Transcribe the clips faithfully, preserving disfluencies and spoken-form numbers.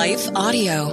Life Audio.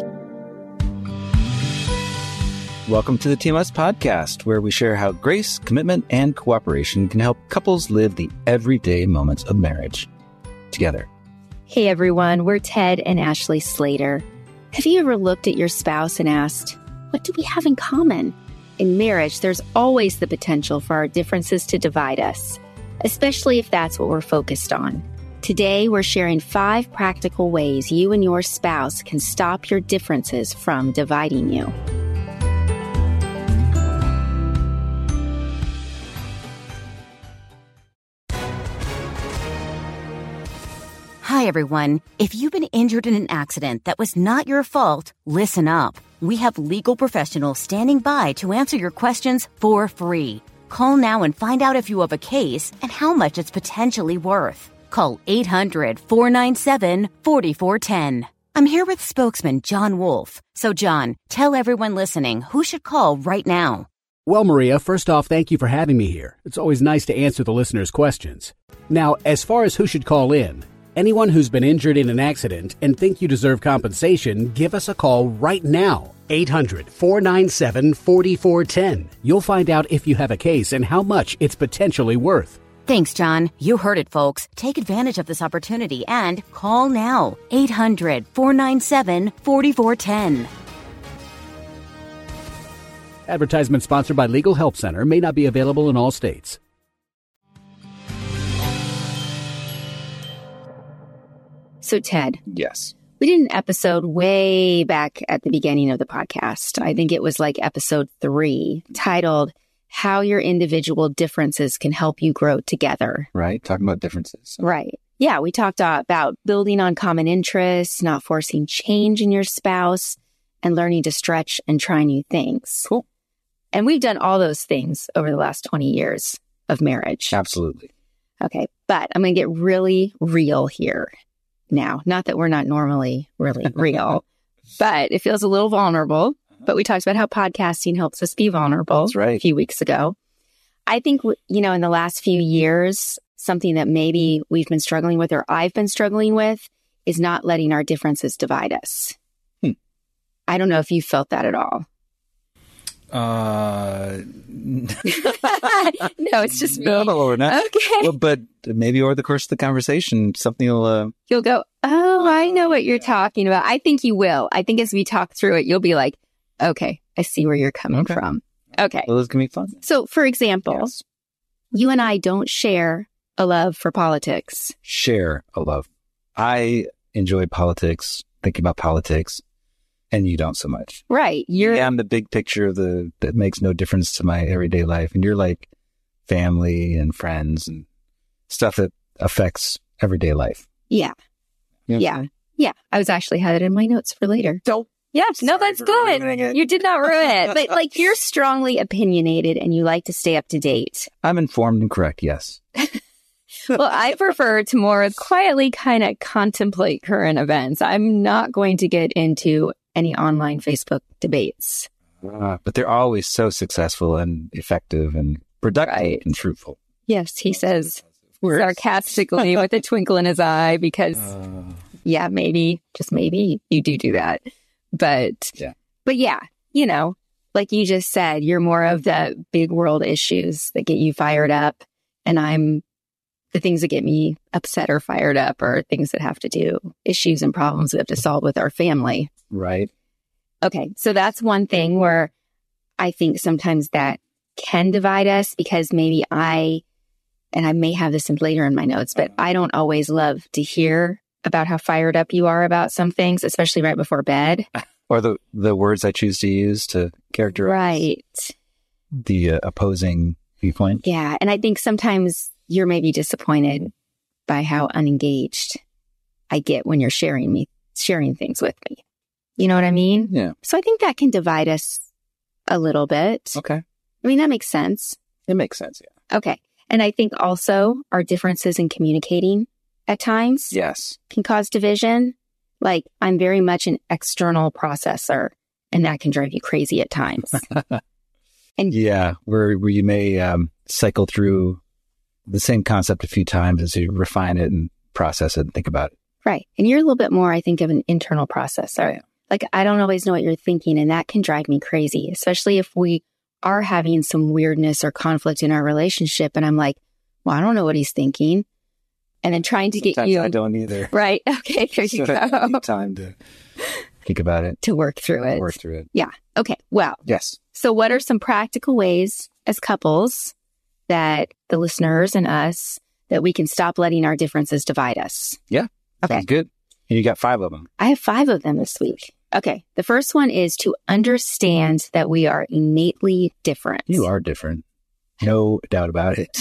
Welcome to the T M S Podcast, where we share how grace, commitment, and cooperation can help couples live the everyday moments of marriage together. Hey everyone, we're Ted and Ashley Slater. Have you ever looked at your spouse and asked, what do we have in common? In marriage, there's always the potential for our differences to divide us, especially if that's what we're focused on. Today, we're sharing five practical ways you and your spouse can stop your differences from dividing you. Hi, everyone. If you've been injured in an accident that was not your fault, listen up. We have legal professionals standing by to answer your questions for free. Call now and find out if you have a case and how much it's potentially worth. Call eight hundred, four nine seven, four four one zero. I'm here with spokesman John Wolf. So, John, tell everyone listening who should call right now. Well, Maria, first off, thank you for having me here. It's always nice to answer the listeners' questions. Now, as far as who should call in, anyone who's been injured in an accident and think you deserve compensation, give us a call right now. eight hundred, four nine seven, four four one zero. You'll find out if you have a case and how much it's potentially worth. Thanks, John. You heard it, folks. Take advantage of this opportunity and call now. eight hundred, four nine seven, four four one zero. Advertisement sponsored by Legal Help Center, may not be available in all states. So, Ted. Yes. We did an episode way back at the beginning of the podcast. I think it was like episode three, titled How Your Individual Differences Can Help You Grow Together. Right. Talking about differences. Right. Yeah. We talked uh, about building on common interests, not forcing change in your spouse, and learning to stretch and try new things. Cool. And we've done all those things over the last twenty years of marriage. Absolutely. Okay. But I'm going to get really real here. Now, not that we're not normally really real, but it feels a little vulnerable. But we talked about how podcasting helps us be vulnerable. That's right. A few weeks ago. I think, you know, in the last few years, something that maybe we've been struggling with or I've been struggling with is not letting our differences divide us. Hmm. I don't know if you felt that at all. Uh, No, it's just me. no, no, not. Okay. Well, but maybe over the course of the conversation, something will... Uh... You'll go, oh, I know what you're talking about. I think you will. I think as we talk through it, you'll be like, okay, I see where you're coming Okay. from. Okay. Well, this can be fun. So, for example, Yes. you and I don't share a love for politics. Share a love. I enjoy politics, thinking about politics, and you don't so much. Right. You're Yeah, I'm the big picture of the that makes no difference to my everyday life. And you're like family and friends and stuff that affects everyday life. Yeah. Yeah. Yeah. Yeah. I was actually had it in my notes for later. Don't. Yes. No, that's for good. ruining it. You did not ruin it. But like you're strongly opinionated and you like to stay up to date. I'm informed and correct, yes. Well, I prefer to more quietly kind of contemplate current events. I'm not going to get into any online Facebook debates. Uh, but they're always so successful and effective and productive Right. and fruitful. Yes, he says sarcastically with a twinkle in his eye because, Uh, yeah, maybe, just maybe you do do that. But, Yeah. but yeah, you know, like you just said, you're more of the big world issues that get you fired up. And I'm the things that get me upset or fired up are things that have to do issues and problems we have to solve with our family. right. Okay. So that's one thing where I think sometimes that can divide us because maybe I, and I may have this in later in my notes, but I don't always love to hear about how fired up you are about some things, especially right before bed. Or the, the words I choose to use to characterize Right. the uh, opposing viewpoint. Yeah. And I think sometimes you're maybe disappointed by how unengaged I get when you're sharing me, sharing things with me. You know what I mean? Yeah. So I think that can divide us a little bit. Okay. I mean, that makes sense. It makes sense, yeah. Okay. And I think also our differences in communicating at times Yes. can cause division. Like I'm very much an external processor and that can drive you crazy at times. And Yeah, where where you may um, cycle through the same concept a few times as you refine it and process it and think about it Right. And you're a little bit more, I think, of an internal processor. Yeah. Like, I don't always know what you're thinking, and that can drive me crazy, especially if we are having some weirdness or conflict in our relationship. And I'm like, well, I don't know what he's thinking. And then trying to Sometimes get you. I don't either. Right. Okay. There you So I go. need time to think about it. To work through it. Work through it. Yeah. Okay. Well, Yes. so what are some practical ways as couples that the listeners and us that we can stop letting our differences divide us? Yeah. Okay. Sounds good. And you got five of them. I have five of them this week. Okay. The first one is to understand that we are innately different. You are different. No doubt about it.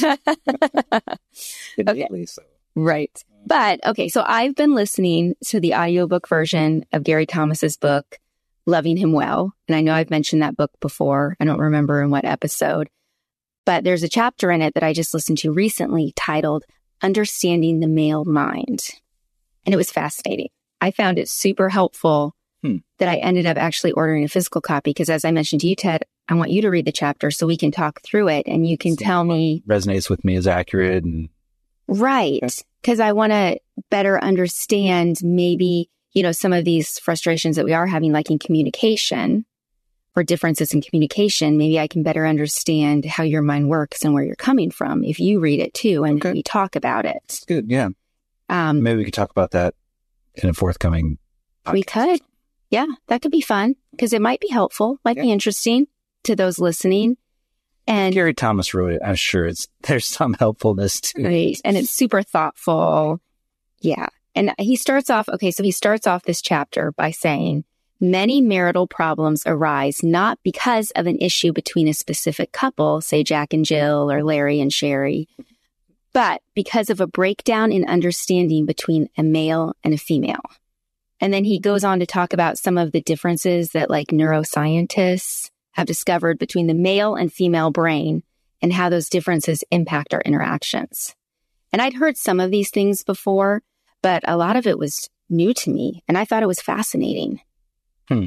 Innately so. Right. But okay, so I've been listening to the audiobook version of Gary Thomas's book, Loving Him Well. And I know I've mentioned that book before. I don't remember in what episode, but there's a chapter in it that I just listened to recently titled Understanding the Male Mind. And it was fascinating. I found it super helpful hmm. that I ended up actually ordering a physical copy because, as I mentioned to you, Ted, I want you to read the chapter so we can talk through it and you can tell me. Resonates with me as accurate. and Right. Because I want to better understand maybe, you know, some of these frustrations that we are having, like in communication or differences in communication. Maybe I can better understand how your mind works and where you're coming from if you read it too and okay. we talk about it. That's good. Yeah. Um, Maybe we could talk about that in a forthcoming podcast. We could. Yeah, that could be fun because it might be helpful, might yeah. be interesting to those listening. And Gary Thomas wrote it. I'm sure it's there's some helpfulness to it. Right. And it's super thoughtful. Yeah. And he starts off, okay, so he starts off this chapter by saying, many marital problems arise not because of an issue between a specific couple, say Jack and Jill or Larry and Sherry, but because of a breakdown in understanding between a male and a female. And then he goes on to talk about some of the differences that like neuroscientists have discovered between the male and female brain and how those differences impact our interactions. And I'd heard some of these things before, but a lot of it was new to me, and I thought it was fascinating. Hmm.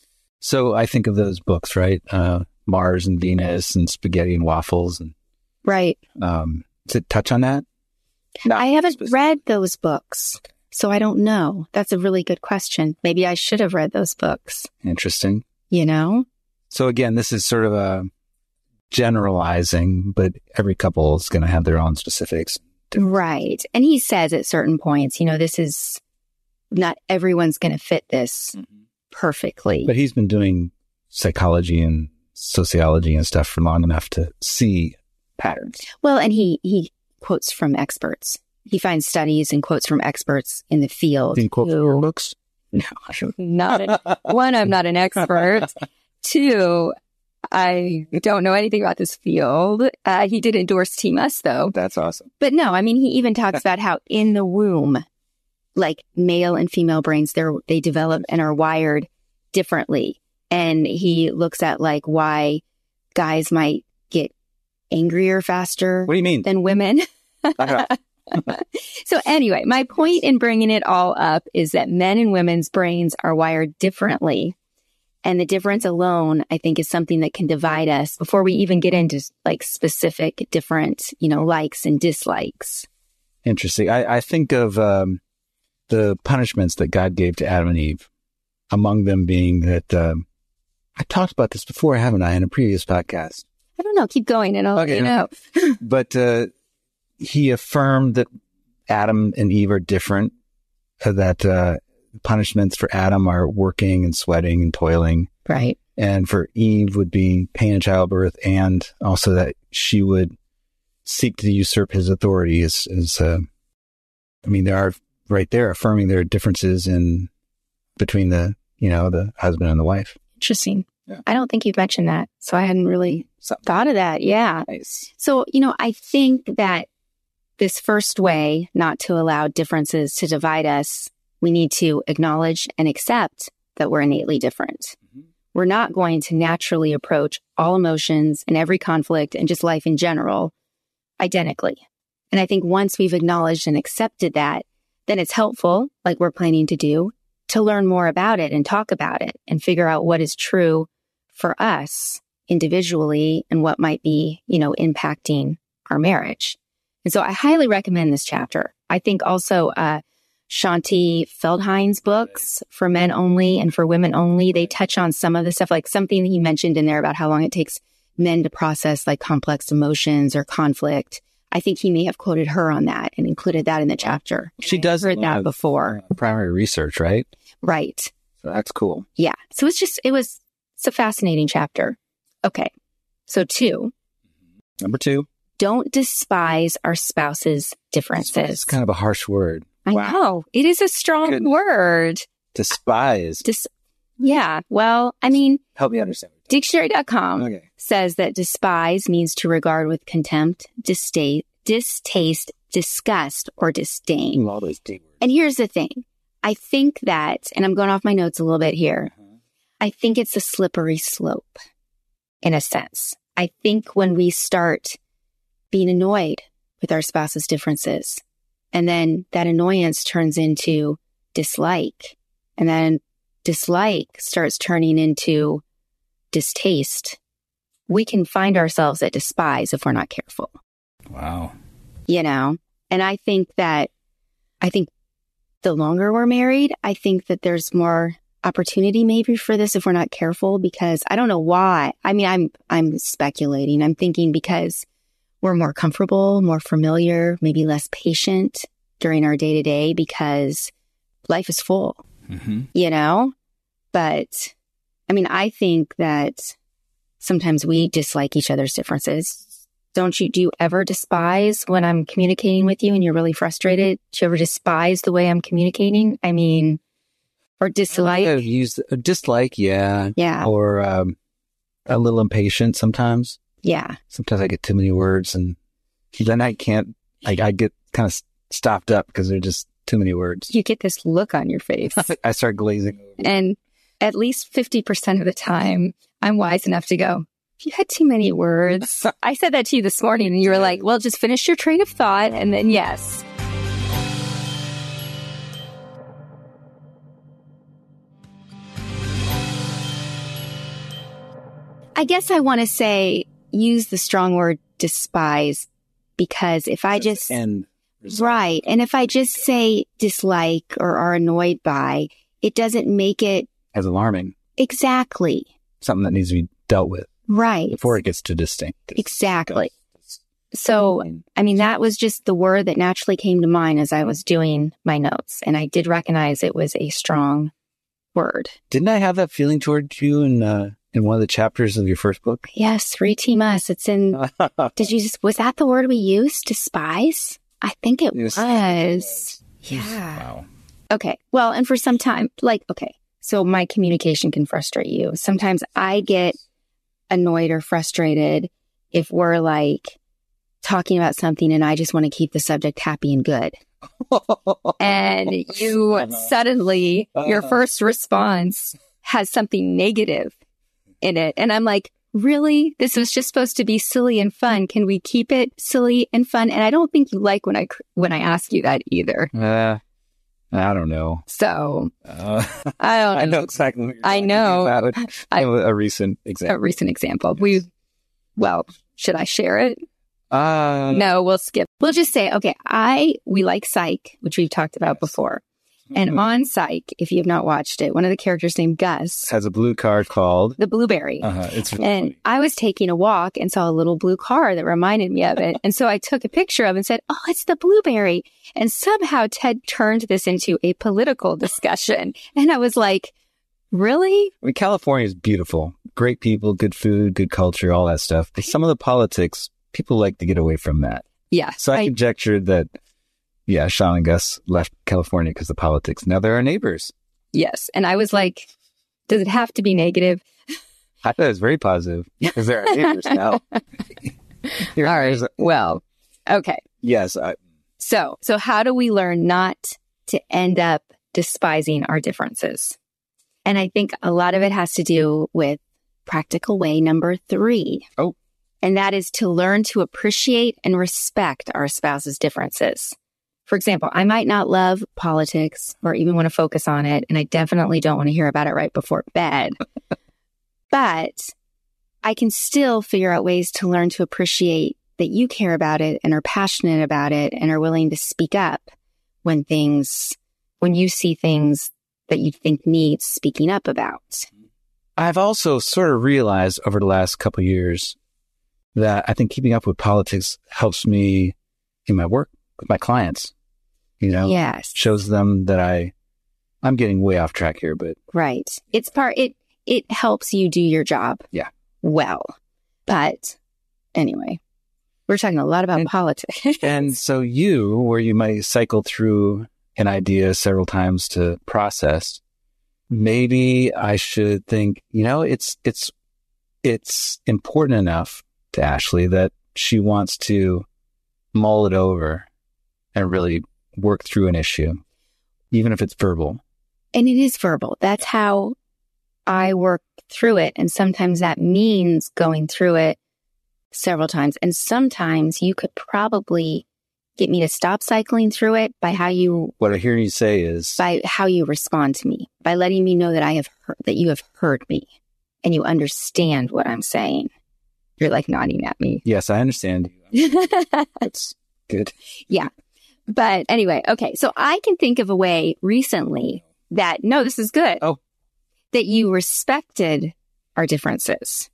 So I think of those books, right? Uh, Mars and Venus and Spaghetti and Waffles. and Right. Um, does it touch on that? Not I haven't specific. read those books, so I don't know. That's a really good question. Maybe I should have read those books. Interesting. You know? So again, this is sort of a generalizing, but every couple is going to have their own specifics. Right. And he says at certain points, you know, this is not everyone's going to fit this mm-hmm. perfectly. But he's been doing psychology and sociology and stuff for long enough to see patterns. Well, and he, he quotes from experts. He finds studies and quotes from experts in the field. Can you quote from your books? No, not a, one, I'm not an expert. Two, I don't know anything about this field. Uh, he did endorse Team Us, though. That's awesome. But no, I mean, he even talks about how in the womb, like male and female brains, they're, they develop and are wired differently. And he looks at like why guys might get angrier faster what do you mean? than women. So anyway, my point in bringing it all up is that men and women's brains are wired differently. And the difference alone, I think, is something that can divide us before we even get into like specific different, you know, likes and dislikes. Interesting. I, I think of um, the punishments that God gave to Adam and Eve, among them being that um, I talked about this before, haven't I, in a previous podcast? I don't know. Keep going and I'll okay, let you know. But uh, he affirmed that Adam and Eve are different, uh, that uh, punishments for Adam are working and sweating and toiling. Right. And for Eve would be pain in childbirth, and also that she would seek to usurp his authority. As, as uh, I mean, there are right there affirming there are differences in between the, you know, the husband and the wife. Interesting. Yeah. I don't think you've mentioned that. So I hadn't really Something. thought of that. Yeah. Nice. So, you know, I think that this first way not to allow differences to divide us, we need to acknowledge and accept that we're innately different. Mm-hmm. We're not going to naturally approach all emotions and every conflict and just life in general identically. And I think once we've acknowledged and accepted that, then it's helpful, like we're planning to do, to learn more about it and talk about it and figure out what is true for us individually and what might be, you know, impacting our marriage. And so I highly recommend this chapter. I think also, uh, Shanti Feldhein's books for men only and for women only. They touch on some of the stuff, like something that he mentioned in there about how long it takes men to process like complex emotions or conflict. I think he may have quoted her on that and included that in the chapter. She does heard that before. Primary research, right? Right. So that's cool. Yeah. So it's just, it was, it's a fascinating chapter. Okay. So two. Number two. Don't despise our spouse's differences. It's kind of a harsh word. I wow. know. It is a strong Good. word. Despise. Dis- yeah. Well, I mean. Help me understand. Dictionary dot com okay. says that despise means to regard with contempt, distaste, distaste, disgust, or disdain. All those D words. And here's the thing. I think that, and I'm going off my notes a little bit here, uh-huh. I think it's a slippery slope in a sense. I think when we start being annoyed with our spouse's differences, and then that annoyance turns into dislike, and then dislike starts turning into distaste, we can find ourselves at despise if we're not careful. Wow. You know, and I think that, I think the longer we're married, I think that there's more opportunity maybe for this if we're not careful, because I don't know why. I mean, I'm, I'm speculating. I'm thinking because we're more comfortable, more familiar, maybe less patient during our day to day because life is full, mm-hmm. you know, but I mean, I think that sometimes we dislike each other's differences. Don't you, do you ever despise when I'm communicating with you and you're really frustrated? Do you ever despise the way I'm communicating? I mean, or dislike? I've used uh, dislike, yeah. Yeah. Or um, a little impatient sometimes. Yeah. Sometimes I get too many words and then I can't, I, I get kind of stopped up because they're just too many words. You get this look on your face. I start glazing over. And at least fifty percent of the time, I'm wise enough to go, you had too many words. I said that to you this morning and you were like, well, just finish your train of thought and then yes. I guess I want to say, use the strong word despise, because if I just, and right. And if I just say dislike or are annoyed by, it doesn't make it as alarming. Exactly. Something that needs to be dealt with. Right. Before it gets too distinct. Exactly. So, I mean, that was just the word that naturally came to mind as I was doing my notes. And I did recognize it was a strong word. Didn't I have that feeling towards you in, uh, in one of the chapters of your first book? Yes. Reteam Us. It's in, did you just, was that the word we used? Despise? I think it was. was. Yeah. Wow. Okay. Well, and for some time, like, okay. So my communication can frustrate you. Sometimes I get annoyed or frustrated if we're like talking about something and I just want to keep the subject happy and good. And you uh-huh. suddenly, uh-huh. your first response has something negative in it. And I'm like, really? This was just supposed to be silly and fun. Can we keep it silly and fun? And I don't think you like when I, when I ask you that either. Uh, I don't know. So, uh, I don't know. I know exactly what you're I know. About. I have a recent example. A recent example. Yes. We, well, should I share it? Uh, no, we'll skip. We'll just say, okay, I, we like Psych, which we've talked about yes. before. And mm-hmm. on Psych, if you have not watched it, one of the characters named Gus has a blue car called the Blueberry. Uh-huh. It's really and funny. I was taking a walk and saw a little blue car that reminded me of it. And so I took a picture of it and said, oh, it's the Blueberry. And somehow Ted turned this into a political discussion. And I was like, really? I mean, California is beautiful. Great people, good food, good culture, all that stuff. But some of the politics, people like to get away from that. Yeah. So I, I conjectured that, yeah, Sean and Gus left California because of politics. Now they're our neighbors. Yes. And I was like, does it have to be negative? I thought it was very positive because they're our neighbors now. All right. Well, okay. Yes. I... So, so how do we learn not to end up despising our differences? And I think a lot of it has to do with practical way number three. Oh. And that is to learn to appreciate and respect our spouse's differences. For example, I might not love politics or even want to focus on it, and I definitely don't want to hear about it right before bed. But I can still figure out ways to learn to appreciate that you care about it and are passionate about it and are willing to speak up when things when you see things that you think needs speaking up about? I've also sort of realized over the last couple of years that I think keeping up with politics helps me in my work with my clients. You know, Yes. shows them that I, I'm getting way off track here, but Right. It's part, it, it helps you do your job. Yeah. Well, but anyway, we're talking a lot about And- politics. and so you, where you might cycle through an idea several times to process, maybe I should think, you know, it's, it's, it's important enough to Ashley that she wants to mull it over and really work through an issue, even if it's verbal. And it is verbal. That's how I work through it. And sometimes that means going through it several times. And sometimes you could probably get me to stop cycling through it by how you, What I hear you say is, by how you respond to me, by letting me know that I have heard, that you have heard me and you understand what I'm saying. You're like nodding at me. yes, I understand. That's good. Yeah. But anyway, okay. So I can think of a way recently that, no, this is good. Oh. That you respected our differences.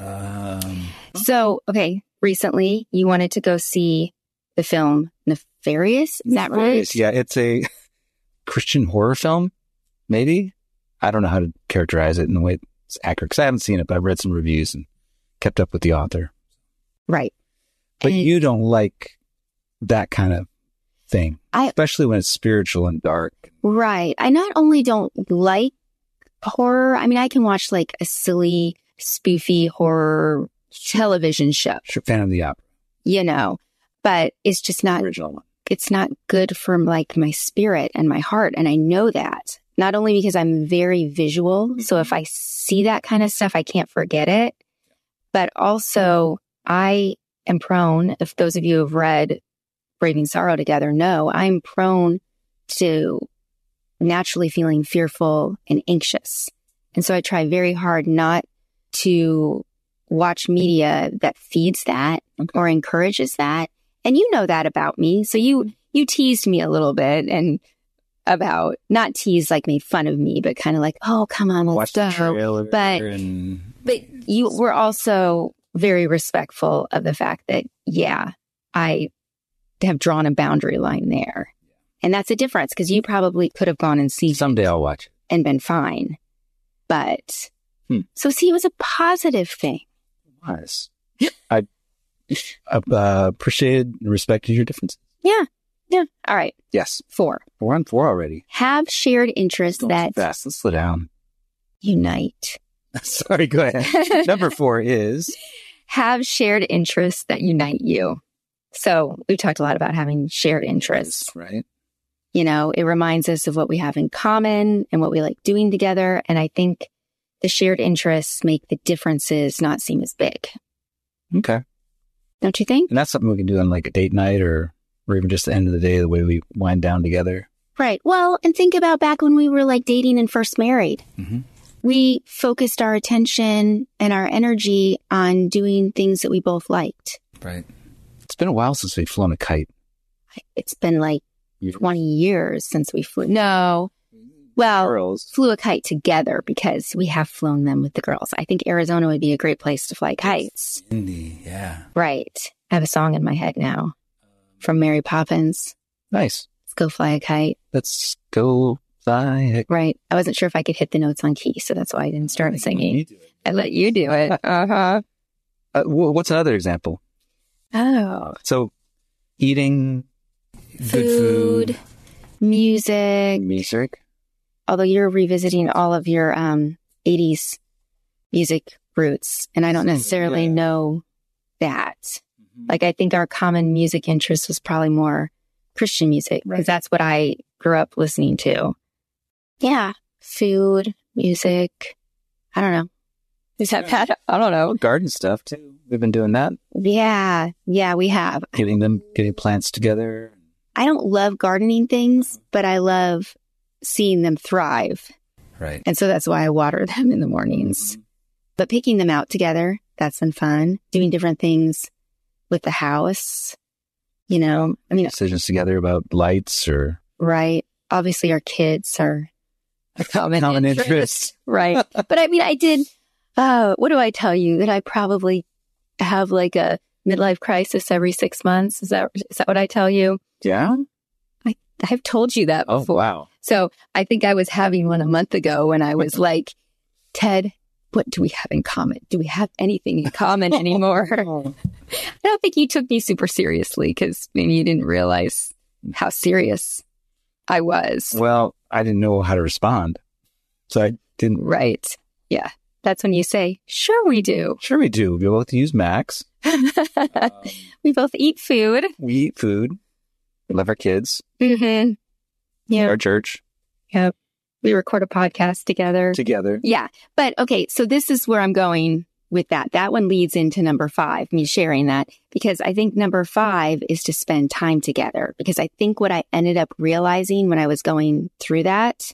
Um, So, okay. Recently you wanted to go see the film Nefarious. Is that right? Yeah, it's a Christian horror film, maybe. I don't know how to characterize it in the way it's accurate because I haven't seen it, but I've read some reviews and kept up with the author. Right. But And- you don't like that kind of thing, I- especially when it's spiritual and dark. Right. I not only don't like horror, I mean, I can watch like a silly, spoofy horror television show, Sure, fan of the opera, you know, but it's just not, original one. it's not good for like my spirit and my heart. And I know that not only because I'm very visual. So if I see that kind of stuff, I can't forget it, but also I am prone, if those of you who have read Braving Sorrow together know, I'm prone to naturally feeling fearful and anxious. And so I try very hard not to watch media that feeds that Okay. or encourages that. And you know that about me. So you, you teased me a little bit and about, not teased like made fun of me, but kind of like, oh, come on, let's Watch the go. trailer But- and But you were also very respectful of the fact that, yeah, I have drawn a boundary line there. And that's a difference because you probably could have gone and seen it someday I'll watch it. and been fine. But Hmm. so see, it was a positive thing. Nice. I uh, appreciated and respected your differences. Yeah. Yeah. All right. Yes, Four. we're on four already. Have shared interests Going too that fast. Let's slow down. unite. Sorry, go ahead. Number four is Have shared interests that unite you. So we've talked a lot about having shared interests. right. You know, it reminds us of what we have in common and what we like doing together. And I think the shared interests make the differences not seem as big. Okay, Don't you think? and that's something we can do on like a date night or or even just the end of the day, the way we wind down together. Right. Well, and think about back when we were like dating and first married. Mm-hmm. We focused our attention and our energy on doing things that we both liked. Right. It's been a while since we've flown a kite. It's been like You- twenty years since we flew. No. Well, Girls. flew a kite together because we have flown them with the girls. I think Arizona would be a great place to fly kites. Indy, yeah. Right. I have a song in my head now from Mary Poppins. Nice. Let's go fly a kite. Let's go fly a Right. I wasn't sure if I could hit the notes on key, so that's why I didn't start singing. You do it. I let you do it. Uh-huh. Uh, wh- what's another example? Oh. So, eating good Food, music. music. Although you're revisiting all of your um eighties music roots, and I don't necessarily Yeah. know that. Like, I think our common music interest was probably more Christian music because Right. that's what I grew up listening to. Yeah. Food, music. I don't know. Is that bad? I don't know. Well, garden stuff too. We've been doing that. Yeah. Yeah, we have. Getting them, getting plants together. I don't love gardening things, but I love seeing them thrive. Right. And so that's why I water them in the mornings. But picking them out together, that's been fun. Doing different things with the house, you know, I mean, Decisions together about lights or right. obviously our kids are a common, Common interest, interest. right? But I mean, I did, uh, what do I tell you? That I probably have like a midlife crisis every six months. Is that, is that what I tell you? Yeah? I, I've told you that Oh, before. wow. So I think I was having one a month ago when I was like, Ted, what do we have in common? Do we have anything in common anymore? I don't think you took me super seriously because maybe you didn't realize how serious I was. Well, I didn't know how to respond. So I didn't. Right. Yeah. That's when you say, sure we do. Sure we do. We both use Macs. Um, We both eat food. we eat food. We love our kids. Mm-hmm. Yeah. Our church. Yep. We record a podcast together. Together. Yeah. But okay, so this is where I'm going with that. That one leads into number five, me sharing that, because I think number five is to spend time together. Because I think what I ended up realizing when I was going through that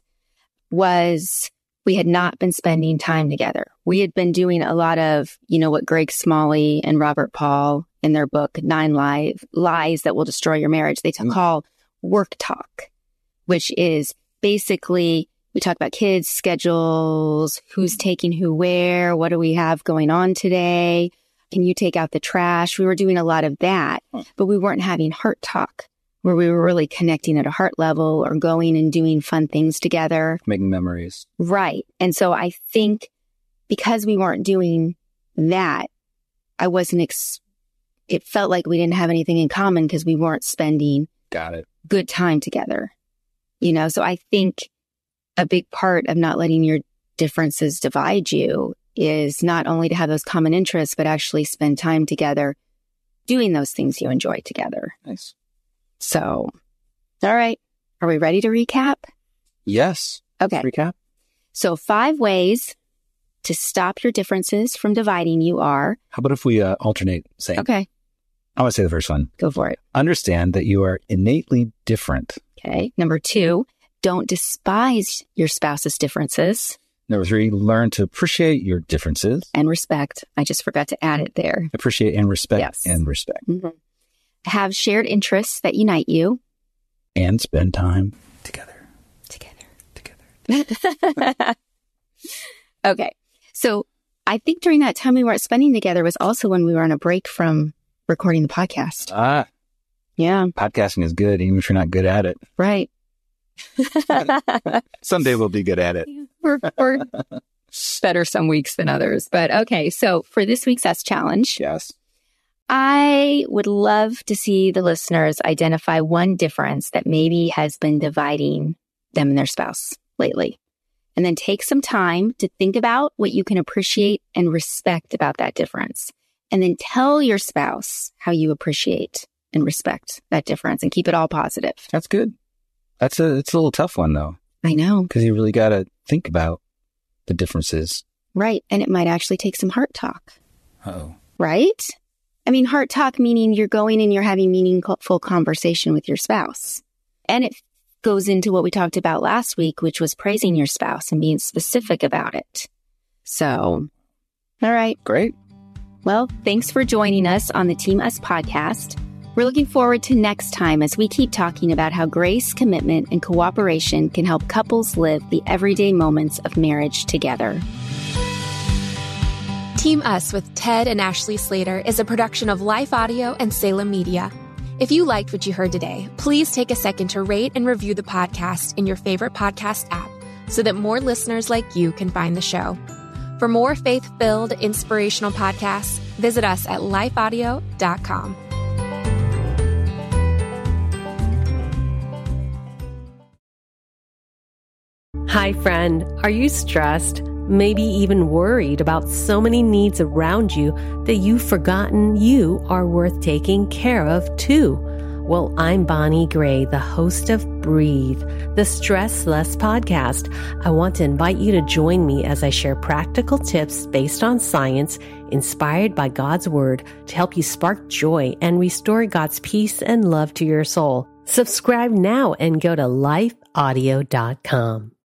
was we had not been spending time together. We had been doing a lot of, you know, what Greg Smalley and Robert Paul in their book, Nine Lies, Lies That Will Destroy Your Marriage, they t- call work talk, which is basically we talk about kids, schedules, who's taking who where, what do we have going on today? Can you take out the trash? We were doing a lot of that, but we weren't having heart talk where we were really connecting at a heart level or going and doing fun things together. Making memories. Right. And so I think because we weren't doing that, I wasn't, ex- it felt like we didn't have anything in common because we weren't spending Got it. good time together. You know, so I think a big part of not letting your differences divide you is not only to have those common interests, but actually spend time together doing those things you enjoy together. Nice. So, all right. Are we ready to recap? Yes. Okay. Recap. So five ways to stop your differences from dividing you are. How about if we uh, alternate saying? Okay. I want to say the first one. Go for it. Understand that you are innately different. Okay. Number two, don't despise your spouse's differences. Number three, learn to appreciate your differences. And respect. I just forgot to add it there. Appreciate and respect Yes. and respect. Mm-hmm. Have shared interests that unite you. And spend time together. Together. Together. Okay. So I think during that time we weren't spending together was also when we were on a break from recording the podcast. Ah, Yeah. podcasting is good, even if you're not good at it. Right. Someday we'll be good at it. we're, we're better some weeks than others. But okay. So for this week's S Challenge, Yes. I would love to see the listeners identify one difference that maybe has been dividing them and their spouse lately. And then take some time to think about what you can appreciate and respect about that difference. And then tell your spouse how you appreciate and respect that difference and keep it all positive. That's good. That's a, it's a little tough one though, I know. because you really got to think about the differences. Right. And it might actually take some heart talk, Oh. right? I mean, heart talk meaning you're going and you're having meaningful conversation with your spouse. And it goes into what we talked about last week, which was praising your spouse and being specific about it. So, all right. Great. Well, thanks for joining us on the Team Us podcast. We're looking forward to next time as we keep talking about how grace, commitment, and cooperation can help couples live the everyday moments of marriage together. Team Us with Ted and Ashley Slater is a production of Life Audio and Salem Media. If you liked what you heard today, please take a second to rate and review the podcast in your favorite podcast app so that more listeners like you can find the show. For more faith-filled, inspirational podcasts, visit us at life audio dot com. Hi, friend. Are you stressed? Maybe even worried about so many needs around you that you've forgotten you are worth taking care of too? Well, I'm Bonnie Gray, the host of Breathe, the Stress Less podcast. I want to invite you to join me as I share practical tips based on science, inspired by God's Word, to help you spark joy and restore God's peace and love to your soul. Subscribe now and go to life audio dot com.